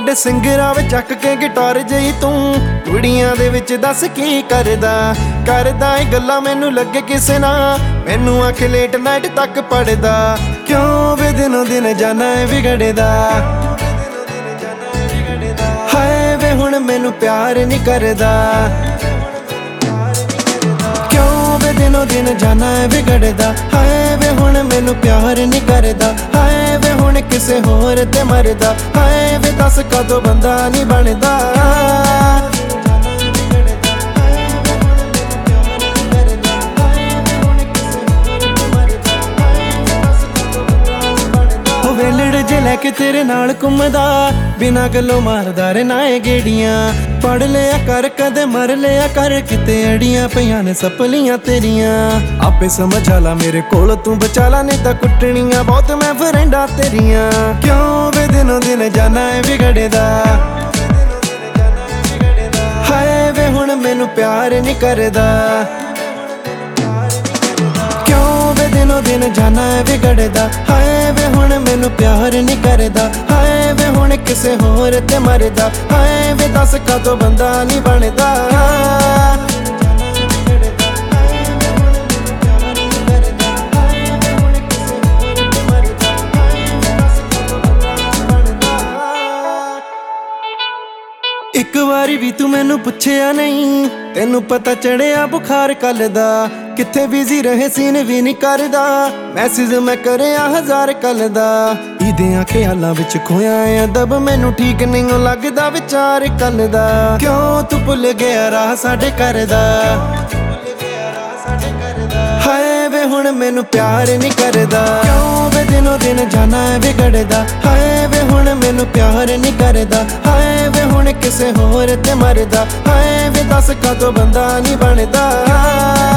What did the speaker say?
ਵੱਡੇ ਸਿੰਗਰਾਂ ਵਿੱਚ ਚੱਕ ਕੇ ਗਿਟਾਰ ਜਈ ਤੂੰ ਕੁੜੀਆਂ ਦੇ ਵਿੱਚ ਦੱਸ ਕੀ ਕਰਦਾ ਏ ਗੱਲਾਂ ਮੈਨੂੰ ਲੱਗੇ ਕਿਸੇ ਨਾ ਮੈਨੂੰ ਆਖੇ ਲੇਟ ਨਾਈਟ ਤੱਕ ਪੜਦਾ ਕਿਉਂ ਵੇ ਦਿਨੋਂ ਦਿਨ ਜਾਨਾ ਏ ਵਿਗੜਦਾ ਹਾਏ ਵੇ ਹੁਣ ਮੈਨੂੰ ਪਿਆਰ ਨਹੀਂ ਕਰਦਾ ਕਿਉਂ ਵੇ ਦਿਨੋਂ ਦਿਨ ਜਾਨਾ ਏ ਵਿਗੜਦਾ ਹਾਏ ਵੇ ਹੁਣ ਮੈਨੂੰ ਪਿਆਰ ਨਹੀਂ ਕਰਦਾ ਹਾਏ ਵੇ ਹੁਣ ਕਿਸੇ ਹੋਰ ਤੇ ਮਰਦਾ ਹਾਏ ਵੇ ਦੱਸ ਕਦੋਂ ਬੰਦਾ ਨਹੀਂ ਬਣਦਾ ਜੇ ਲੈ ਕੇ ਤੇਰੇ ਨਾਲ ਘੁੰਮਦਾ ਬਿਨਾਂ ਗੱਲੋਂ ਮਾਰਦਾ ਰੇ ਨਾਏ ਗੇੜੀਆਂ ਪੜ ਲਿਆ ਕਰ ਕਦੇ ਮਰ ਲਿਆ ਕਰ ਕਿਤੇ ਅੜੀਆਂ ਪਈਆਂ ਨੇ ਸਪਲੀਆਂ ਤੇਰੀਆਂ ਆਪੇ ਸਮਝ ਆਲਾ ਮੇਰੇ ਕੋਲ ਤੂੰ ਬਚਾ ਲਾ ਨਹੀਂ ਤਾਂ ਕੁੱਟਣੀਆਂ ਬਹੁਤ ਮੈਂ ਫਰੈਂਡਾਂ ਤੇਰੀਆਂ ਕਿਉਂ ਵੇ ਦਿਨੋਂ ਦਿਨ ਜਾਨਾ ਏ ਵਿਗੜਦਾ ਹਾਏ ਵੇ ਹੁਣ ਮੈਨੂੰ ਪਿਆਰ ਨਹੀਂ ਕਰਦਾ ਦਿਨੋਂ ਦਿਨ ਜਾਨਾ ਏ ਵਿਗੜਦਾ ਹਾਏ ਵੇ ਹੁਣ ਮੈਨੂੰ ਪਿਆਰ ਨਹੀਂ ਕਰਦਾ ਹਾਏ ਵੇ ਹੁਣ ਕਿਸੇ ਹੋਰ ਤੇ ਮਰਦਾ ਹਾਏ ਵੇ ਦੱਸ ਕਦੋਂ ਬੰਦਾ ਨਹੀਂ ਬਣਦਾ ਇੱਕ ਵਾਰੀ ਵੀ ਤੂੰ ਮੈਨੂੰ ਪੁੱਛਿਆ ਨਹੀਂ ਤੈਨੂੰ ਪਤਾ ਚੜਿਆ ਬੁਖਾਰ ਕੱਲ ਦਾ ਕਿੱਥੇ ਬਿਜ਼ੀ ਰਹੇ ਸੀਨ ਵੀ ਨਹੀਂ ਕਰਦਾ ਮੈਸੇਜ ਮੈਂ ਕਰਿਆ 1000 ਕੱਲ ਦਾ ਇਹਦਿਆਂ ਖਿਆਲਾਂ ਵਿੱਚ ਖੋਇਆ ਆ ਦਬ ਮੈਨੂੰ ਠੀਕ ਨਹੀਂ ਲੱਗਦਾ ਵਿਚਾਰ ਕੱਲ ਦਾ ਕਿਉਂ ਤੂੰ ਭੁੱਲ ਗਿਆ ਰਾਹ ਸਾਡੇ ਘਰ ਦਾ ਹਾਏ ਵੇ ਹੁਣ ਮੈਨੂੰ ਪਿਆਰ ਨਹੀਂ ਕਰਦਾ ਕਿਉਂ ਵੇ ਦਿਨੋਂ ਦਿਨ ਜਾਨਾ ਏ ਵਿਗੜਦਾ ਹਾਏ ਵੇ ਹੁਣ ਮੈਨੂੰ ਪਿਆਰ ਨਹੀਂ ਕਰਦਾ ਹਾਏ ਵੇ ਹੁਣ ਕਿਸੇ ਹੋਰ ਤੇ ਮਰਦਾ ਹਾਏ ਵੇ ਦੱਸ ਕਦੋਂ ਬੰਦਾ ਨਹੀਂ ਬਣਦਾ